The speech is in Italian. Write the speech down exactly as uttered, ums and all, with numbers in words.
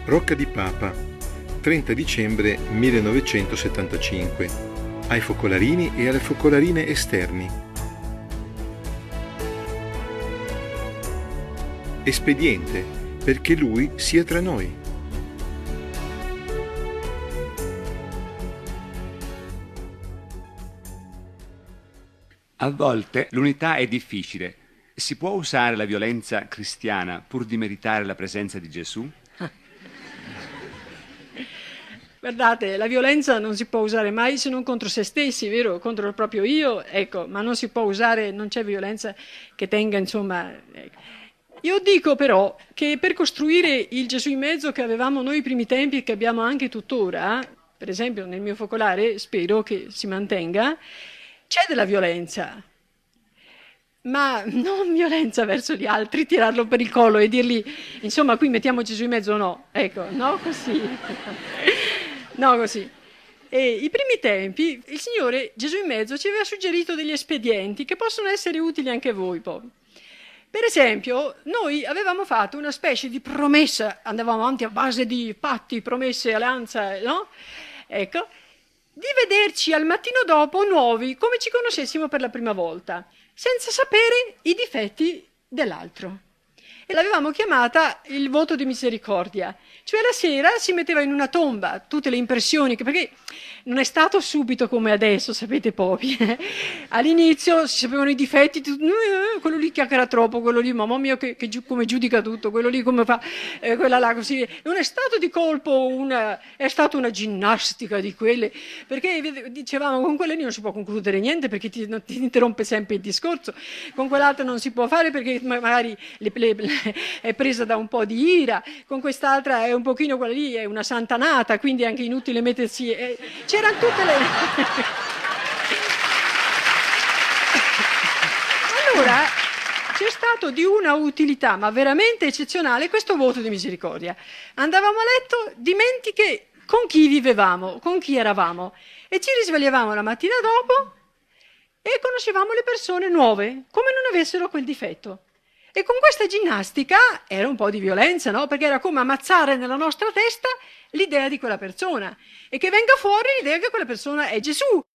Rocca di Papa, trenta dicembre millenovecentosettantacinque, ai focolarini e alle focolarine esterni. Espediente, perché Lui sia tra noi. A volte l'unità è difficile. Si può usare la violenza cristiana pur di meritare la presenza di Gesù? Guardate, la violenza non si può usare mai se non contro se stessi, vero? Contro il proprio io, ecco, ma non si può usare, non c'è violenza che tenga, insomma... Ecco. Io dico però che per costruire il Gesù in mezzo che avevamo noi i primi tempi e che abbiamo anche tuttora, per esempio nel mio focolare, spero che si mantenga, c'è della violenza. Ma non violenza verso gli altri, tirarlo per il collo e dirgli, insomma, qui mettiamo Gesù in mezzo o no? Ecco, no così. No così. E i primi tempi il Signore Gesù in mezzo ci aveva suggerito degli espedienti che possono essere utili anche a voi poi. Per esempio, noi avevamo fatto una specie di promessa, andavamo avanti a base di patti, promesse, alleanza, no? Ecco, di vederci al mattino dopo nuovi, come ci conoscessimo per la prima volta, senza sapere i difetti dell'altro. E l'avevamo chiamata il voto di misericordia. Cioè la sera si metteva in una tomba tutte le impressioni, perché non è stato subito come adesso, sapete pochi. Eh? All'inizio si sapevano i difetti, eh, quello lì chiacchiera troppo, quello lì, mamma mia, che, che, come giudica tutto, quello lì come fa, eh, quella là così. Non è stato di colpo una, è stata una ginnastica di quelle, perché dicevamo con quelle lì non si può concludere niente perché ti, ti interrompe sempre il discorso, con quell'altra non si può fare perché magari le, le, le, è presa da un po' di ira, con quest'altra è un pochino, quella lì è una santanata, quindi è anche inutile mettersi... Eh, c'erano tutte le... Allora, c'è stato di una utilità, ma veramente eccezionale, questo voto di misericordia. Andavamo a letto dimentiche con chi vivevamo, con chi eravamo, e ci risvegliavamo la mattina dopo e conoscevamo le persone nuove, come non avessero quel difetto. E con questa ginnastica era un po' di violenza, no? Perché era come ammazzare nella nostra testa l'idea di quella persona e che venga fuori l'idea che quella persona è Gesù.